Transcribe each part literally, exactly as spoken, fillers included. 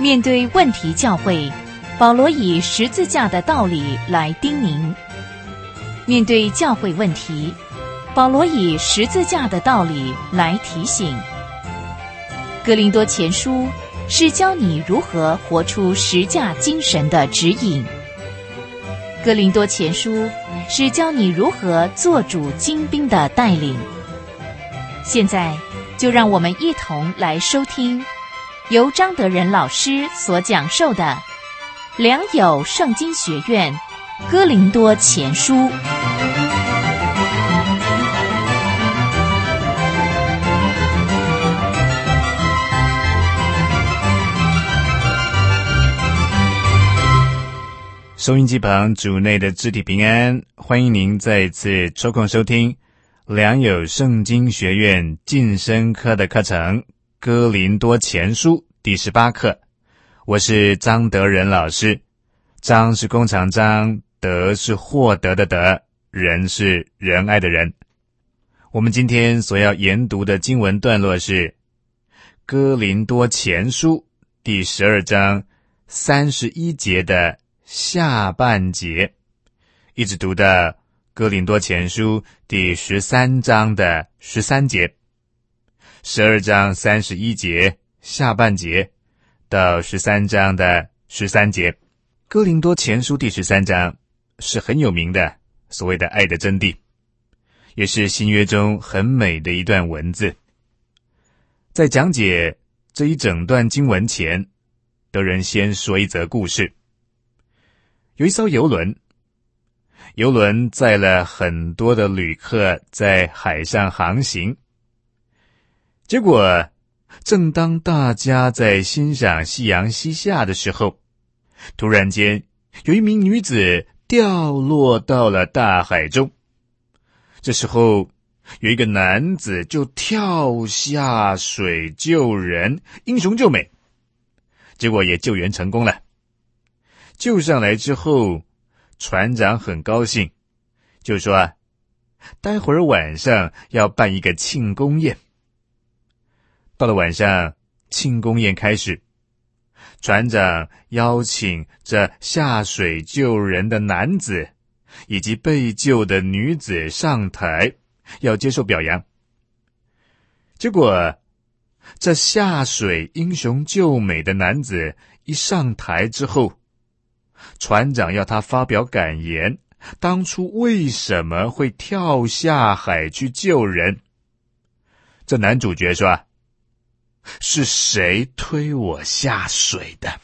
面对问题教会，保罗以十字架的道理来叮咛；面对教会问题，保罗以十字架的道理来提醒。哥林多前书是教你如何活出十架精神的指引，哥林多前书是教你如何做主精兵的带领。现在就让我们一同来收听由张德仁老师所讲授的良友圣经学院哥林多前书。 收音机旁主内的肢体平安，欢迎您再次抽空收听良友圣经学院晋升科的课程哥林多前书第十八课。我是张德仁老师，张是弓长张，德是获得的德，仁是仁爱的仁。我们今天所要研读的经文段落是哥林多前书第十二章三十一节的下半节，一直读到哥林多前书第十三章的十三节，十二章三十一节下半节到十三章的十三节。哥林多前书第十三章是很有名的所谓的爱的真谛，也是新约中很美的一段文字。在讲解这一整段经文前，德仁先说一则故事。有一艘游轮，游轮载了很多的旅客在海上航行。结果正当大家在欣赏夕阳西下的时候，突然间有一名女子掉落到了大海中。这时候有一个男子就跳下水救人，英雄救美，结果也救援成功了。救上来之后，船长很高兴，就说啊，待会儿晚上要办一个庆功宴。到了晚上，庆功宴开始，船长邀请这下水救人的男子以及被救的女子上台，要接受表扬。结果这下水英雄救美的男子一上台之后，船长要他发表感言，当初为什么会跳下海去救人。这男主角说，是谁推我下水的？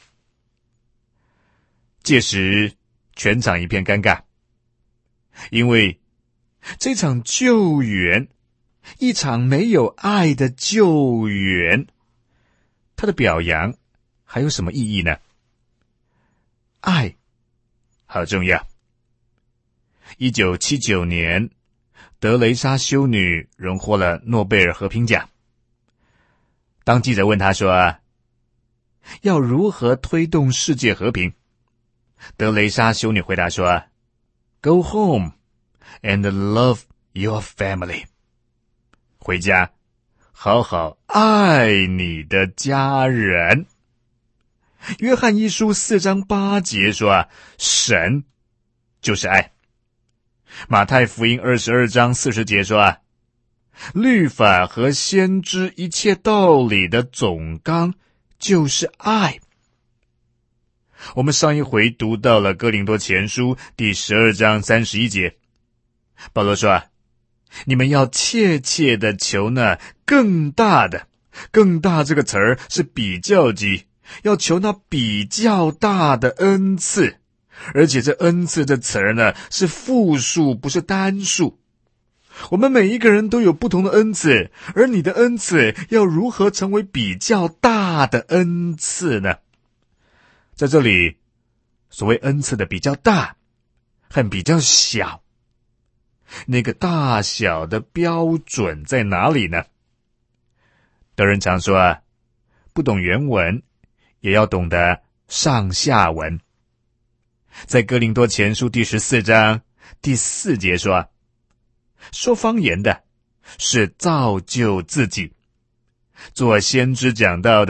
届时全场一片尴尬，因为这场救援，一场没有爱的救援，他的表扬还有什么意义呢？爱好重要。一九七九年，德雷莎修女荣获了诺贝尔和平奖。当记者问她说，要如何推动世界和平，德雷莎修女回答说， Go home and love your family。 回家好好爱你的家人。约翰一书四章八节说啊，神就是爱。马太福音二十二章四十节说啊，律法和先知一切道理的总纲就是爱。我们上一回读到了哥林多前书第十二章三十一节，保罗说啊，你们要切切的求那更大的，更大这个词儿是比较级，要求那比较大的恩赐，而且这恩赐这词儿呢是复数，不是单数。我们每一个人都有不同的恩赐，而你的恩赐要如何成为比较大的恩赐呢？在这里，所谓恩赐的比较大和比较小，那个大小的标准在哪里呢？德仁常说啊，不懂原文也要懂得上下文。在哥林多前书第十四章第四节说，说方言的是造就自己，做先知讲道的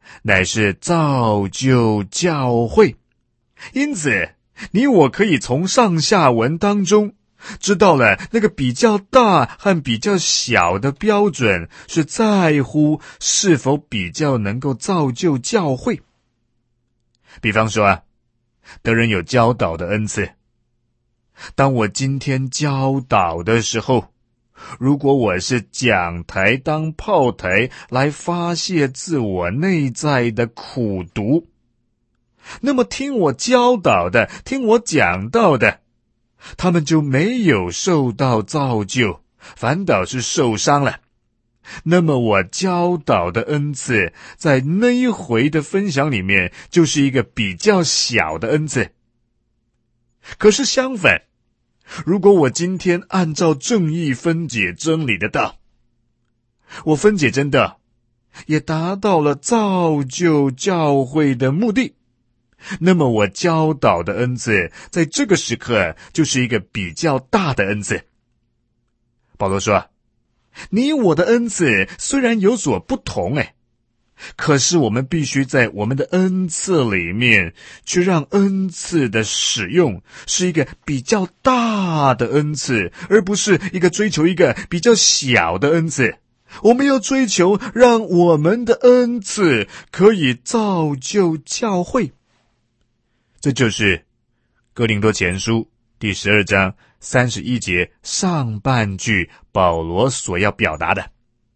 乃是造就教会。因此，你我可以从上下文当中知道了那个比较大和比较小的标准是在乎是否比较能够造就教会。比方说啊，得人有教导的恩赐。当我今天教导的时候，如果我是讲台当炮台来发泄自我内在的苦毒，那么听我教导的，听我讲道的，他们就没有受到造就，反倒是受伤了。那么我教导的恩赐，在那一回的分享里面，就是一个比较小的恩赐。可是相反，如果我今天按照正义分解真理的道，我分解真道，也达到了造就教会的目的，那么我教导的恩赐，在这个时刻就是一个比较大的恩赐。保罗说，你我的恩赐虽然有所不同，诶，可是我们必须在我们的恩赐里面，去让恩赐的使用是一个比较大的恩赐，而不是一个追求一个比较小的恩赐。我们要追求让我们的恩赐可以造就教会。这就是哥林多前书第十二章三十一节上半句保罗所要表达的。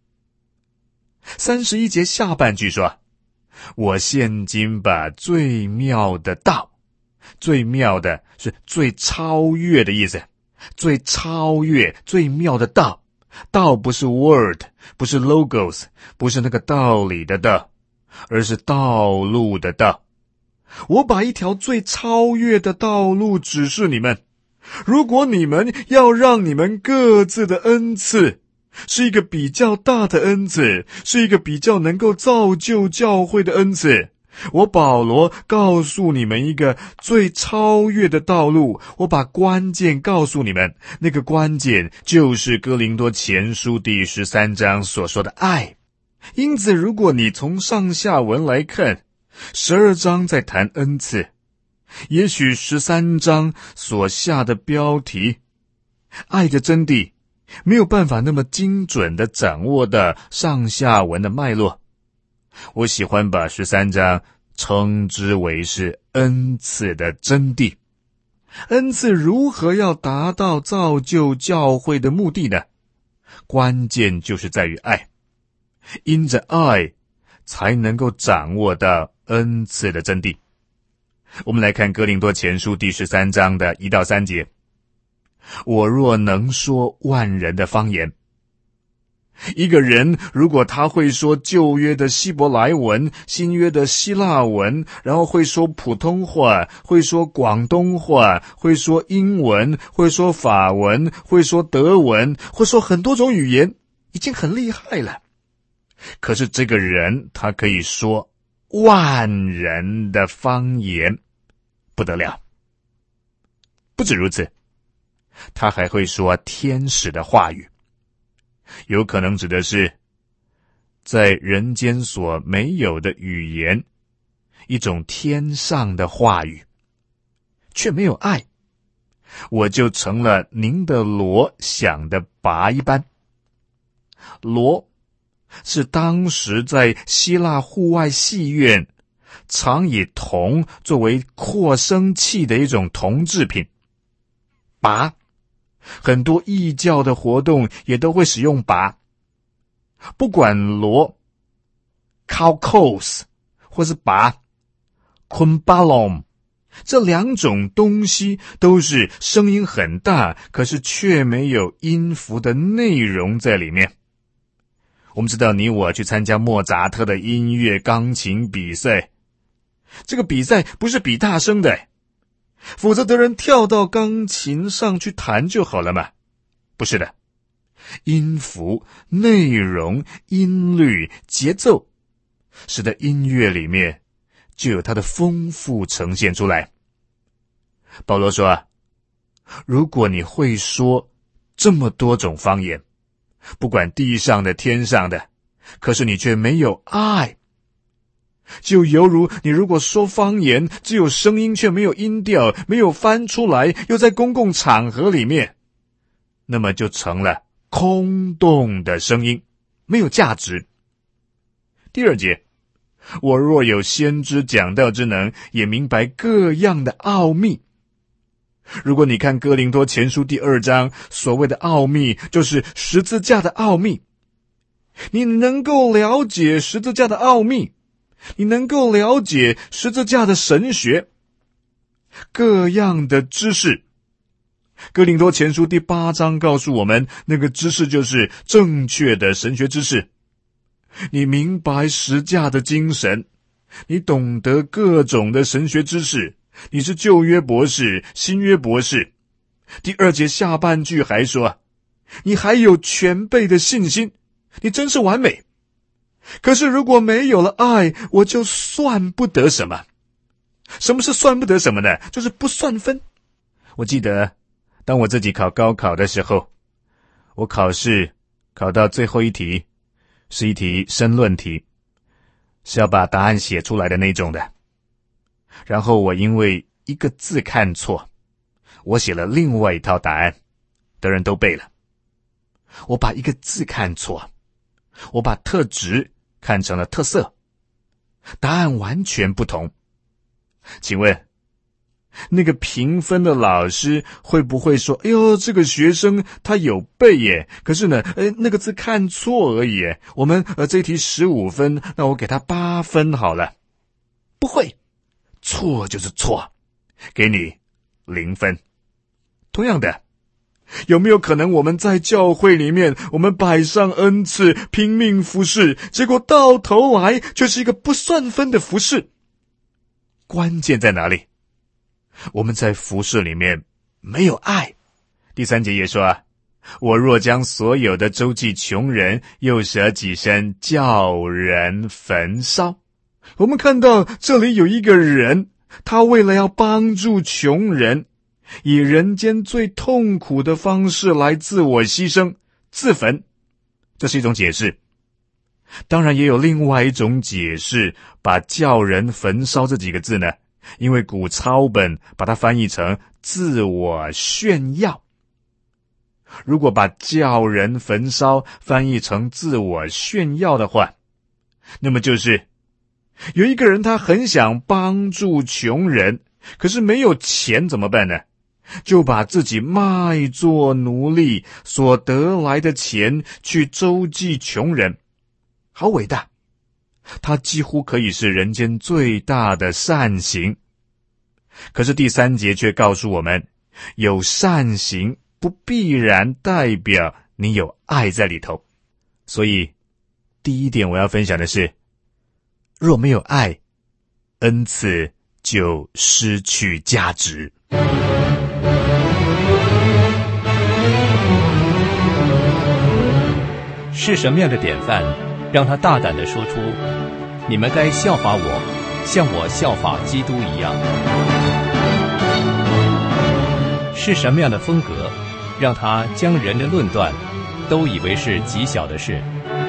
三十一节下半句说，我现今把最妙的道，最妙的是最超越的意思，最超越最妙的道，道不是 word， 不是 logos， 不是那个道理的道，而是道路的道。我把一条最超越的道路指示你们，如果你们要让你们各自的恩赐是一个比较大的恩赐，是一个比较能够造就教会的恩赐，我保罗告诉你们一个最超越的道路，我把关键告诉你们，那个关键就是哥林多前书第十三章所说的爱。因此，如果你从上下文来看，十二章在谈恩赐，也许十三章所下的标题爱的真谛没有办法那么精准地掌握的上下文的脉络。我喜欢把十三章称之为是恩赐的真谛。恩赐如何要达到造就教会的目的呢？关键就是在于爱，因着爱才能够掌握到恩赐的真谛。我们来看哥林多前书第十三章的一到三节。我若能说万人的方言。一个人如果他会说旧约的希伯来文，新约的希腊文，然后会说普通话，会说广东话，会说英文，会说法文，会说德文，会说很多种语言，已经很厉害了。可是这个人他可以说万人的方言，不得了。不止如此，他还会说天使的话语，有可能指的是在人间所没有的语言，一种天上的话语，却没有爱，我就成了您的锣响的拔一般。锣是当时在希腊户外戏院常以铜作为扩声器的一种铜制品。拔，很多异教的活动也都会使用拔。不管锣 Kalkos 或是拔 Kumbalom， 这两种东西都是声音很大，可是却没有音符的内容在里面。我们知道你我去参加莫扎特的音乐钢琴比赛，这个比赛不是比大声的，否则的人跳到钢琴上去弹就好了嘛？不是的，音符、内容、音律、节奏，使得音乐里面就有它的丰富呈现出来。保罗说啊，如果你会说这么多种方言，不管地上的天上的，可是你却没有爱， 就犹如你如果说方言，只有声音却没有音调，没有翻出来，又在公共场合里面，那么就成了空洞的声音，没有价值。第二节，我若有先知讲道之能，也明白各样的奥秘。如果你看哥林多前书第二章，所谓的奥秘就是十字架的奥秘。你能够了解十字架的奥秘，你能够了解十字架的神学，各样的知识。哥林多前书第八章告诉我们，那个知识就是正确的神学知识。你明白十架的精神，你懂得各种的神学知识，你是旧约博士，新约博士。第二节下半句还说，你还有全备的信心，你真是完美。可是如果没有了爱，我就算不得什么。什么是算不得什么呢？就是不算分。我记得当我自己考高考的时候，我考试考到最后一题是一题申论题，是要把答案写出来的那种的。然后我因为一个字看错，我写了另外一套答案，的人都背了。我把一个字看错，我把特质看成了特色，答案完全不同。请问那个评分的老师会不会说，哎呦，这个学生他有背耶，可是呢呃，那个字看错而已耶，我们呃这一题十五分，那我给他八分好了。不会，错就是错，给你零分。同样的，有没有可能我们在教会里面，我们摆上恩赐，拼命服侍，结果到头来却是一个不算分的服侍？关键在哪里？我们在服侍里面没有爱。第三节也说啊，我若将所有的周济穷人，又舍己身，叫人焚烧。我们看到这里有一个人，他为了要帮助穷人，以人间最痛苦的方式来自我牺牲，自焚。这是一种解释。当然也有另外一种解释，把叫人焚烧这几个字呢，因为古抄本把它翻译成自我炫耀。如果把叫人焚烧翻译成自我炫耀的话，那么就是有一个人他很想帮助穷人，可是没有钱怎么办呢？就把自己卖作奴隶，所得来的钱去周济穷人。好伟大，他几乎可以是人间最大的善行。可是第三节却告诉我们，有善行不必然代表你有爱在里头。所以第一点我要分享的是，若没有爱，恩赐就失去价值。 是什么样的典范让他大胆地说出，你们该效法我，像我效法基督一样？是什么样的风格让他将人的论断都以为是极小的事？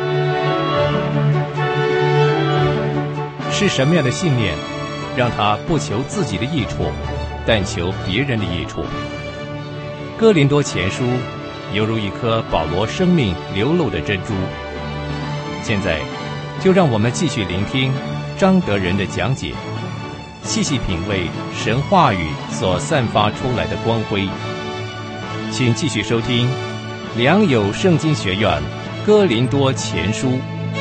是什么样的信念让他不求自己的益处，但求别人的益处？哥林多前书犹如一颗保罗生命流露的珍珠。现在就让我们继续聆听张德仁的讲解，细细品味神话语所散发出来的光辉。请继续收听良友圣经学院哥林多前书。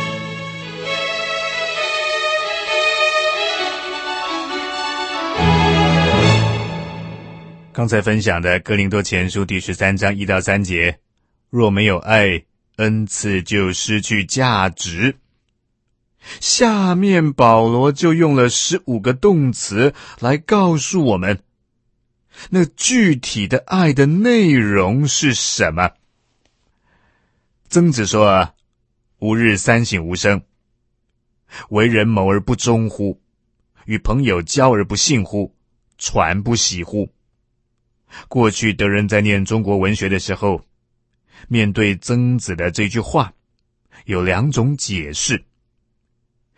刚才分享的哥林多前书第十三章一到三节，若没有爱，恩赐就失去价值。下面保罗就用了十五个动词来告诉我们，那具体的爱的内容是什么。曾子说啊，吾日三省吾身，为人谋而不忠乎？与朋友交而不信乎？传不喜乎？过去德仁在念中国文学的时候，面对曾子的这句话有两种解释。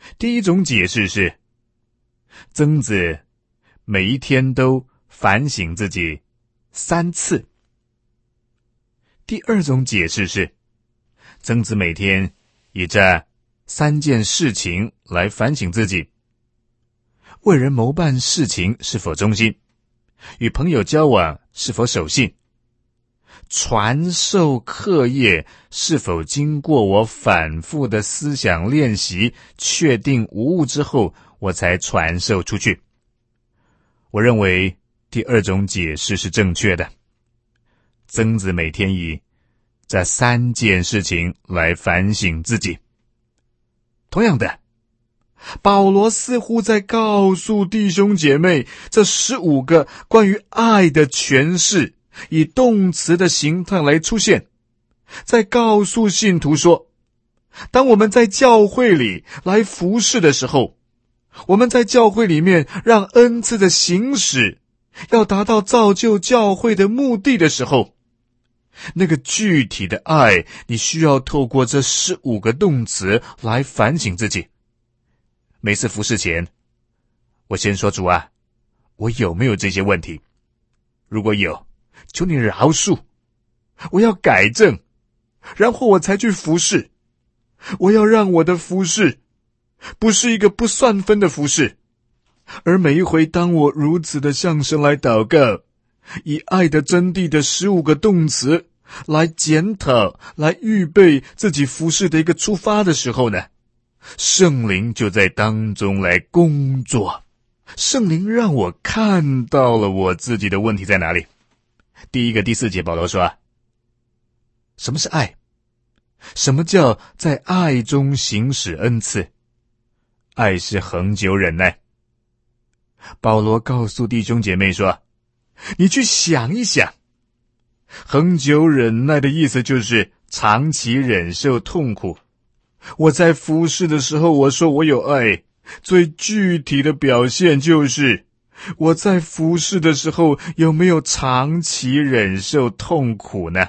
第一种解释是，曾子每一天都反省自己三次。第二种解释是，曾子每天以这三件事情来反省自己：为人谋办事情是否忠心，与朋友交往是否守信，传授课业是否经过我反复的思想练习，确定无误之后，我才传授出去。我认为第二种解释是正确的。曾子每天以这三件事情来反省自己。同样的，保罗似乎在告诉弟兄姐妹，这十五个关于爱的诠释以动词的形态来出现，在告诉信徒说，当我们在教会里来服侍的时候，我们在教会里面让恩赐的行使要达到造就教会的目的的时候，那个具体的爱，你需要透过这十五个动词来反省自己。每次服侍前，我先说，主啊，我有没有这些问题？如果有，求你饶恕，我要改正，然后我才去服侍。我要让我的服侍不是一个不算分的服侍，而每一回当我如此的向神来祷告，以爱的真谛的十五个动词来检讨，来预备自己服侍的一个出发的时候呢，圣灵就在当中来工作。圣灵让我看到了我自己的问题在哪里。第一个第四节保罗说，什么是爱？什么叫在爱中行使恩赐？爱是恒久忍耐。保罗告诉弟兄姐妹说，你去想一想，恒久忍耐的意思就是长期忍受痛苦。我在服侍的时候，我说我有爱，最具体的表现就是我在服侍的时候有没有长期忍受痛苦呢？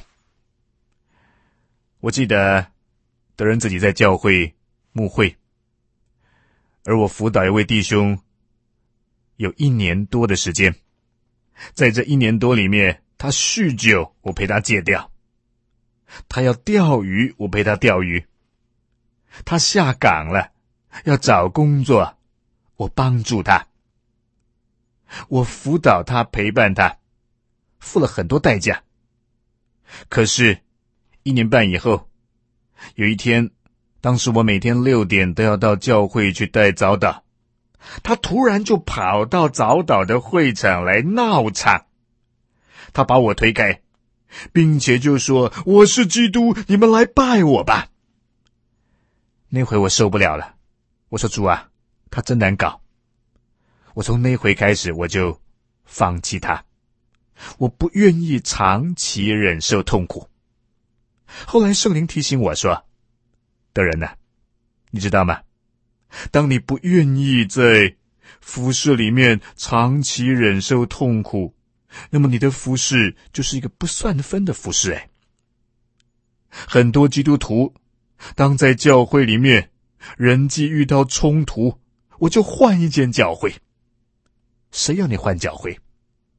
我记得德仁自己在教会牧会，而我辅导一位弟兄有一年多的时间，在这一年多里面，他酗酒，我陪他戒掉；他要钓鱼，我陪他钓鱼；他下岗了，要找工作，我帮助他，我辅导他，陪伴他，付了很多代价。可是一年半以后，有一天，当时我每天六点都要到教会去带早祷，他突然就跑到早祷的会场来闹场，他把我推开，并且就说，我是基督，你们来拜我吧。那回我受不了了，我说，主啊，他真难搞。我从那回开始，我就放弃他，我不愿意长期忍受痛苦。后来圣灵提醒我说，德仁啊，你知道吗？当你不愿意在服事里面长期忍受痛苦，那么你的服事就是一个不算分的服事。哎，很多基督徒当在教会里面人际遇到冲突，我就换一间教会。谁要你换教会？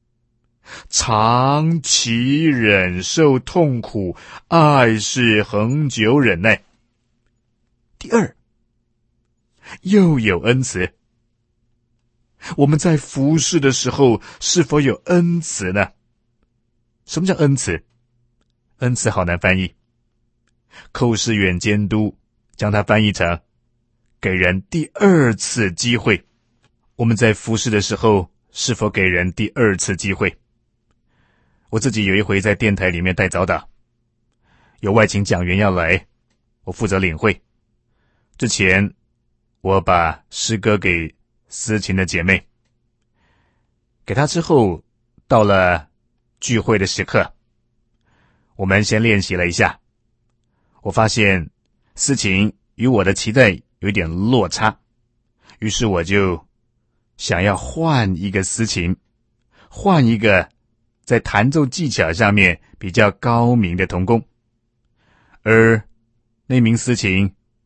长期忍受痛苦，爱是恒久忍耐。第二，又有恩慈。我们在服事的时候是否有恩慈呢？什么叫恩慈？恩慈好难翻译，寇世远监督将它翻译成给人第二次机会。我们在服事的时候是否给人第二次机会？我自己有一回在电台里面带早祷，有外请讲员要来，我负责领会。之前我把诗歌给思琴的姐妹，给她之后，到了聚会的时刻，我们先练习了一下。我发现思琴与我的期待有一点落差，于是我就想要换一个司琴，换一个在弹奏技巧上面比较高明的童工。而那名司琴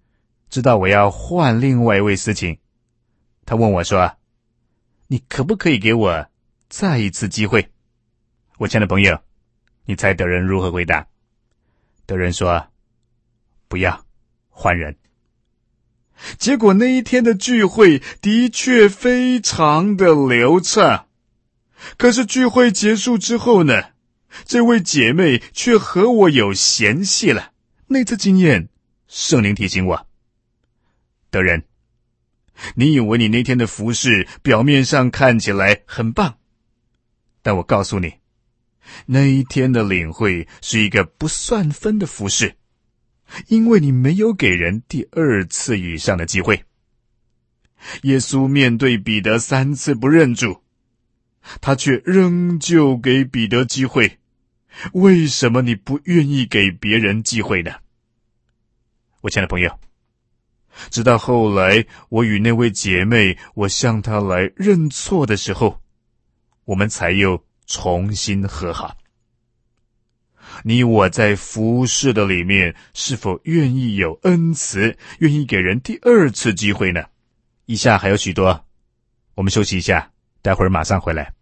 知道我要换另外一位司琴，他问我说，你可不可以给我再一次机会？我亲爱的朋友，你猜德仁如何回答？德仁说，不要，换人。结果那一天的聚会的确非常的流畅，可是聚会结束之后呢，这位姐妹却和我有嫌隙了。那次经验，圣灵提醒我，德仁，你以为你那天的服事表面上看起来很棒，但我告诉你，那一天的领会是一个不算分的服事，因为你没有给人第二次以上的机会。耶稣面对彼得三次不认主，他却仍旧给彼得机会。为什么你不愿意给别人机会呢？我亲爱的朋友，直到后来我与那位姐妹，我向她来认错的时候，我们才又重新和好。你我在服事的里面，是否愿意有恩慈，愿意给人第二次机会呢？以下还有许多，我们休息一下，待会儿马上回来。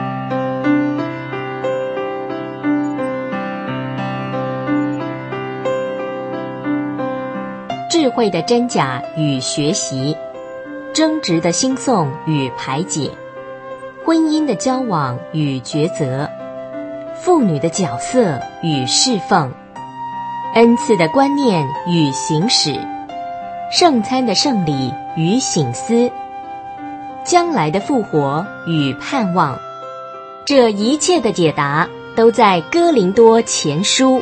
智慧的真假与学习，争执的兴讼与排解，婚姻的交往与抉择，妇女的角色与侍奉，恩赐的观念与行使，圣餐的圣礼与省思，将来的复活与盼望，这一切的解答都在哥林多前书。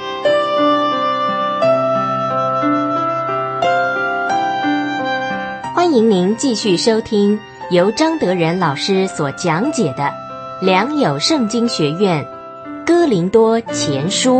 欢迎您继续收听由张德仁老师所讲解的良友圣经学院哥林多前书。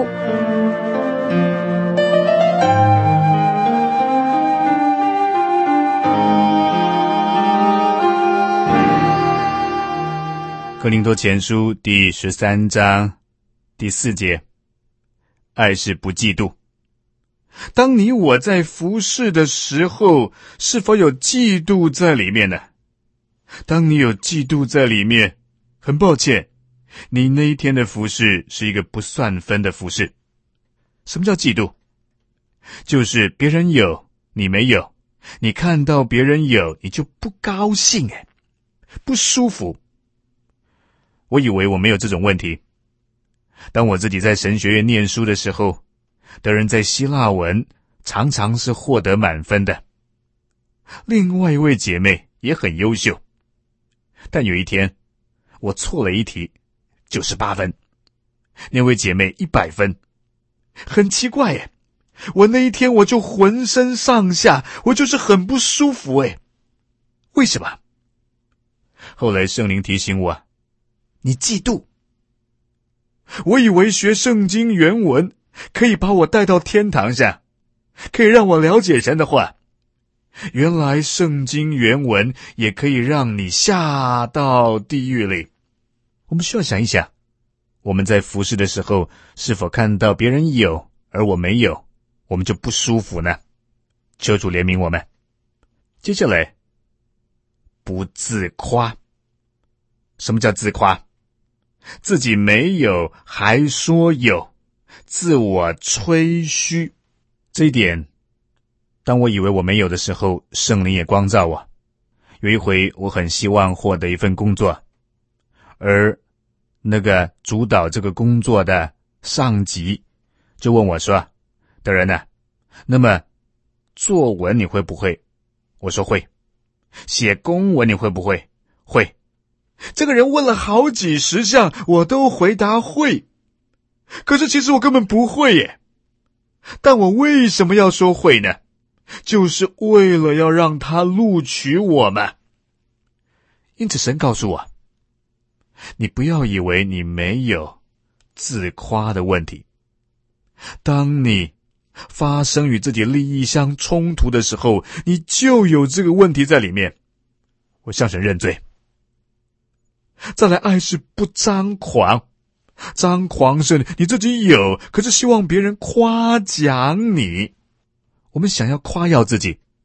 哥林多前书第十三章第四节，爱是不嫉妒。当你我在服事的时候，是否有嫉妒在里面呢？当你有嫉妒在里面，很抱歉，你那一天的服事是一个不算分的服事。什么叫嫉妒？就是别人有，你没有，你看到别人有，你就不高兴，哎，不舒服。我以为我没有这种问题。当我自己在神学院念书的时候，德仁在希腊文常常是获得满分的。另外一位姐妹也很优秀，但有一天我错了一题，九十八分，那位姐妹一百分。很奇怪耶，我那一天我就浑身上下我就是很不舒服耶。为什么？后来圣灵提醒我，你嫉妒。我以为学圣经原文可以把我带到天堂上，可以让我了解神的话。原来圣经原文也可以让你下到地狱里。我们需要想一想，我们在服事的时候，是否看到别人有而我没有，我们就不舒服呢？求主怜悯我们。接下来，不自夸。什么叫自夸？自己没有还说有，自我吹嘘。这一点，当我以为我没有的时候，圣灵也光照我。有一回我很希望获得一份工作，而那个主导这个工作的上级就问我说，德仁啊，那么作文你会不会？我说会。写公文你会不会？会。这个人问了好几十项，我都回答会。可是其实我根本不会耶。但我为什么要说会呢？就是为了要让他录取我嘛。因此神告诉我，你不要以为你没有自夸的问题。当你发生与自己利益相冲突的时候，你就有这个问题在里面。我向神认罪。再来，爱是不张狂。张狂是你自己有，可是希望别人夸奖你。我们想要夸耀自己，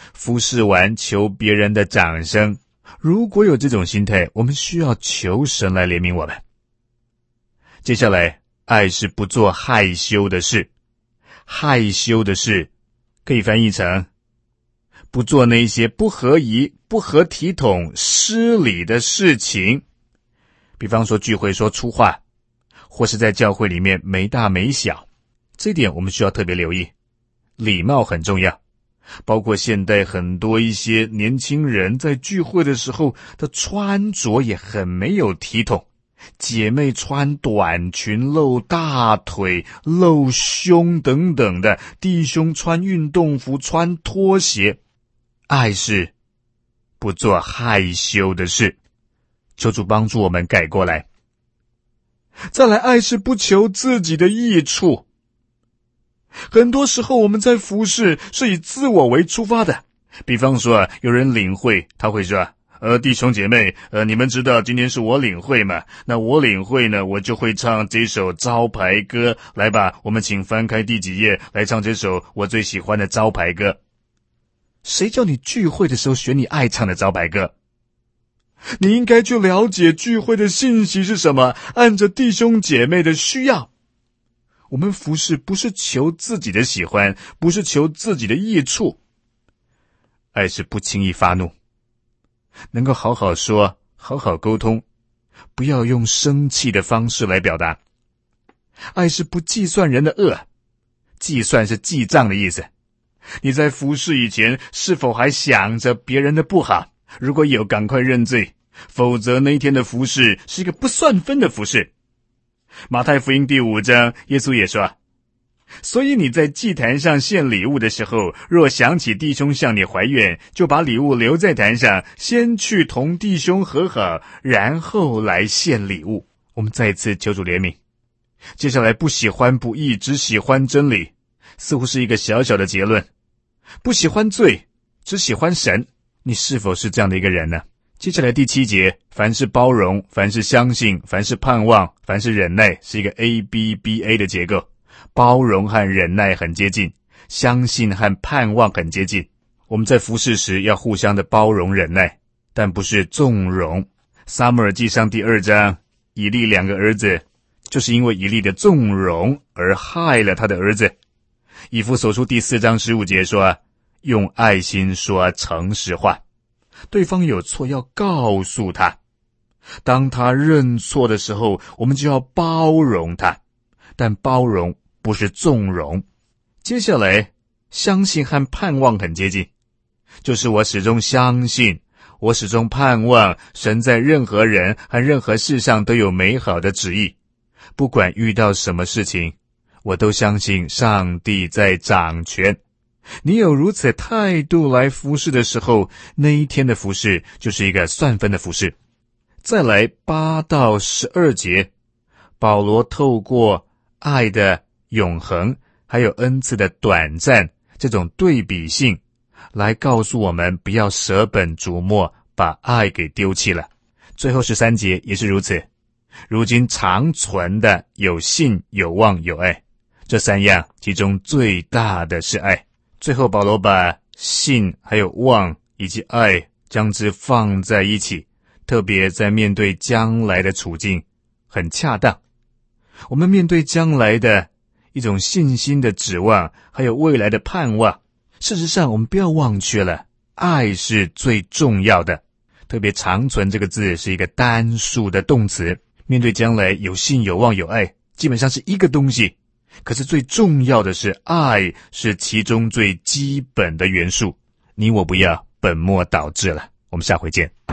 服侍完求别人的掌声。如果有这种心态，我们需要求神来怜悯我们。接下来，爱是不做害羞的事。害羞的事可以翻译成不做那些不合宜、不合体统、失礼的事情。比方说聚会说粗话，或是在教会里面没大没小，这一点我们需要特别留意。礼貌很重要，包括现代很多一些年轻人在聚会的时候的穿着也很没有体统，姐妹穿短裙露大腿露胸等等的，弟兄穿运动服穿拖鞋。爱是不做害羞的事，求主帮助我们改过来。再来，爱是不求自己的益处。很多时候我们在服事是以自我为出发的，比方说啊，有人领会，他会说呃，弟兄姐妹，呃，你们知道今天是我领会嘛？那我领会呢，我就会唱这首招牌歌。来吧，我们请翻开第几页来唱这首我最喜欢的招牌歌。谁叫你聚会的时候选你爱唱的招牌歌？你应该去了解聚会的信息是什么，按着弟兄姐妹的需要。我们服事不是求自己的喜欢，不是求自己的益处。爱是不轻易发怒，能够好好说，好好沟通，不要用生气的方式来表达。爱是不计算人的恶，计算是记账的意思。你在服事以前是否还想着别人的不好？如果有，赶快认罪，否则那一天的服事是一个不算分的服事。马太福音第五章，耶稣也说，所以你在祭坛上献礼物的时候，若想起弟兄向你怀怨，就把礼物留在坛上，先去同弟兄和好，然后来献礼物。我们再一次求主怜悯。接下来，不喜欢不义，只喜欢真理，似乎是一个小小的结论。不喜欢罪，只喜欢神，你是否是这样的一个人呢？接下来第七节，凡是包容，凡是相信，凡是盼望，凡是忍耐，是一个 A B B A 的结构。包容和忍耐很接近，相信和盼望很接近。我们在服事时要互相的包容忍耐，但不是纵容。撒母耳记上第二章，以利两个儿子就是因为以利的纵容而害了他的儿子。以弗所书第四章十五节说，用爱心说诚实话，对方有错要告诉他，当他认错的时候，我们就要包容他，但包容不是纵容。接下来，相信和盼望很接近，就是我始终相信，我始终盼望神在任何人和任何事上都有美好的旨意。不管遇到什么事情，我都相信上帝在掌权。你有如此态度来服事的时候，那一天的服事就是一个算分的服事。再来八到十二节，保罗透过爱的永恒还有恩赐的短暂这种对比性来告诉我们，不要舍本逐末，把爱给丢弃了。最后十三节也是如此，如今长存的有信有望有爱，这三样其中最大的是爱。最后保罗把信还有望以及爱将之放在一起，特别在面对将来的处境很恰当。我们面对将来的一种信心的指望，还有未来的盼望，事实上我们不要忘却了，爱是最重要的。特别长存这个字是一个单数的动词，面对将来有信有望有爱，基本上是一个东西。可是最重要的是，爱是其中最基本的元素。你我不要本末倒置了。我们下回见。